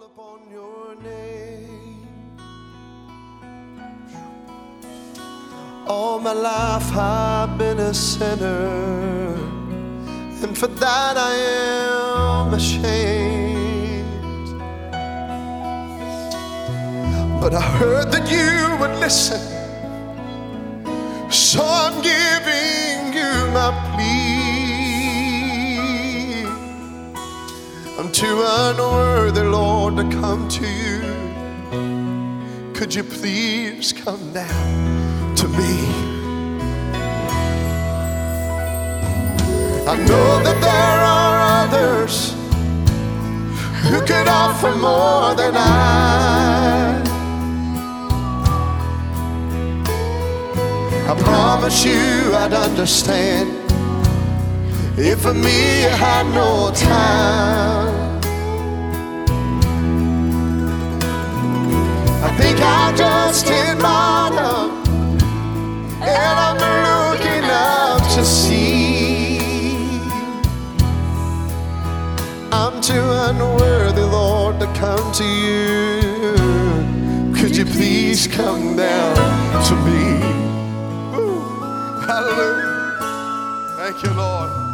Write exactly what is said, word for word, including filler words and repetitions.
upon your name. All my life I've been a sinner, and for that I am ashamed. But I heard that you would listen, so I'm giving you my plea. I'm too unworthy, Lord, to come to you. Could you please come down to me? I know that there are others who could offer more than I. I promise you I'd understand if for me you had no time. I think I just hit bottom, and I'm looking up to see. I'm too unworthy, Lord, to come to you. Could you please come down to me? Woo. Hallelujah. Thank you, Lord.